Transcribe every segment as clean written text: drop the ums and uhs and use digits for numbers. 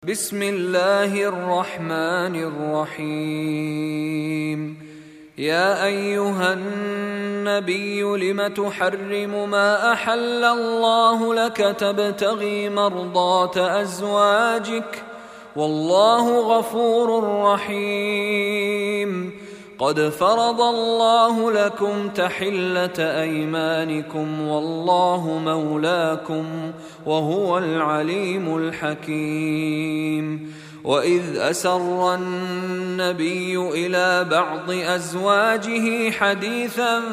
بسم الله الرحمن الرحيم. يا أيها النبي لم تحرم ما أحل الله لك تبتغي مرضات أزواجك والله غفور رحيم. قد فرض الله لكم تحلة أيمانكم والله مولاكم وهو العليم الحكيم. وإذ أسر النبي إلى بعض أزواجه حديثا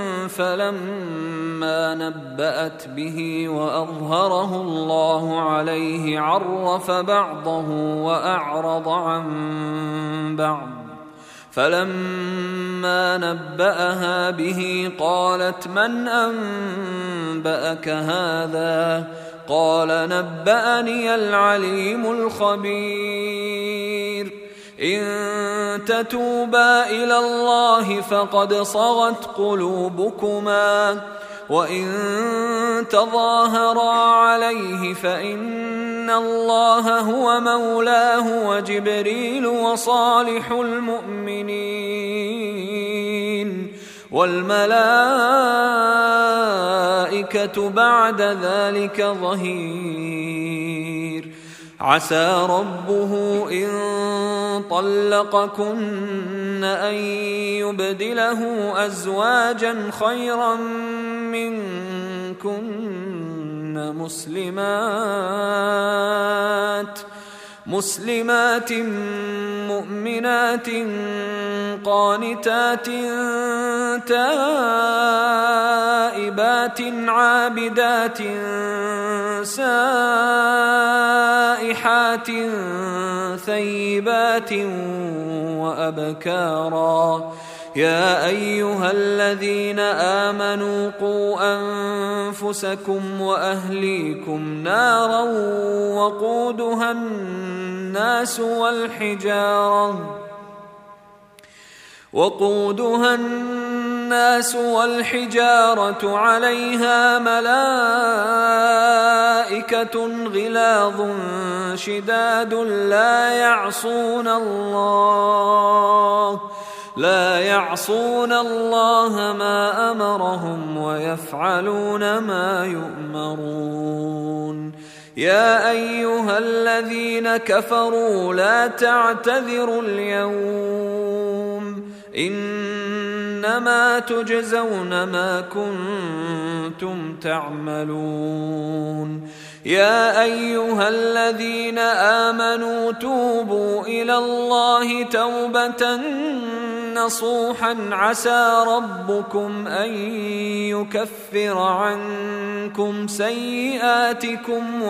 فلما نبأت به وأظهره الله عليه عرف بعضه وأعرض عن بعض. فلما نبأها به قالت من أنبأك هذا؟ قال نبأني العليم الخبير. إن تتوبا إلى الله فقد صغت قلوبكما وإن تظاهرا عليه فإن الله هو مولاه وجبريل وصالح المؤمنين والملائكة بعد ذلك ظهير. عسى ربه إن طلقكن أن يبدله أزواجا خيرا منكن مسلمات مؤمنات قانتات تائبات عابدات سائحات ثيبات وأبكارا. يا أيها الذين آمنوا قوا أنفسكم وأهليكم نارا وقودها الناس والحجارة عليها ملائكة غلاظ شداد لا يعصون الله ما أمرهم ويفعلون ما يؤمرون. يا أيها الذين كفروا لا تعتذروا اليوم إنما تجزون ما كنتم تعملون. يا أيها الذين آمنوا توبوا إلى الله توبة نصوحا عسى ربكم أن يكفر عنكم سيئاتكم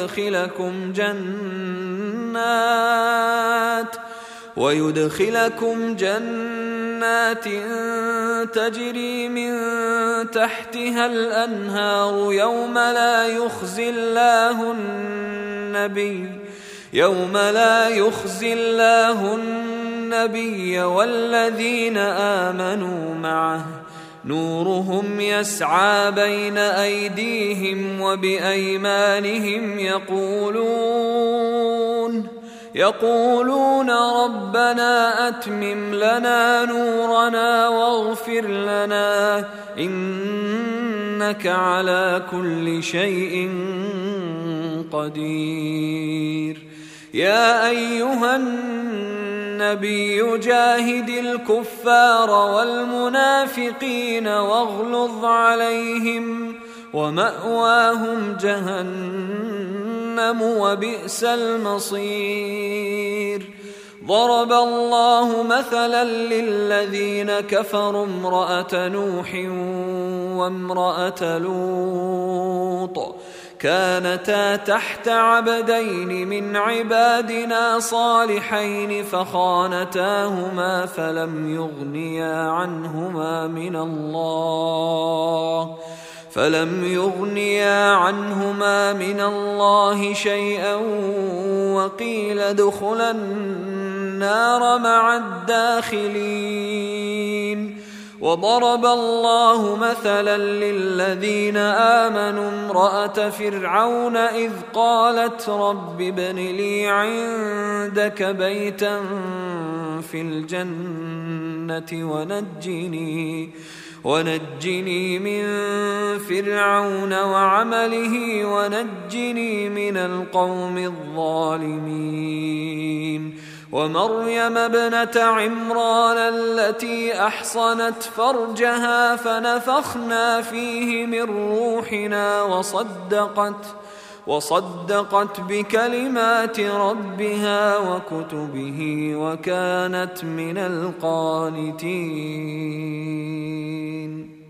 ويدخلكم جنات تجري من تحتها الأنهار يوم لا يخزي الله النبي والذين آمنوا معه نورهم يسعى بين أيديهم وبأيمانهم يقولون ربنا أتمم لنا نورنا واغفر لنا إنك على كل شيء قدير. يا أيها النبي جاهد الكفار والمنافقين واغلظ عليهم ومأواهم جهنم وبئس المصير. ضرب الله مثلا للذين كفروا امرأة نوح وامرأة لوط كانتا تحت عبدين من عبادنا صالحين فخانتاهما فلم يغنيا عنهما من الله شيئا وقيل ادخلا النار مع الداخلين. وضرب الله مثلا للذين آمنوا امرأة فرعون إذ قالت رب ابن لي عندك بيتا في الجنة ونجني من فرعون وعمله ونجني من القوم الظالمين ومريم ابنة عمران التي أحصنت فرجها فنفخنا فيه من روحنا وصدقت بكلمات ربها وكتبه وكانت من القانتين.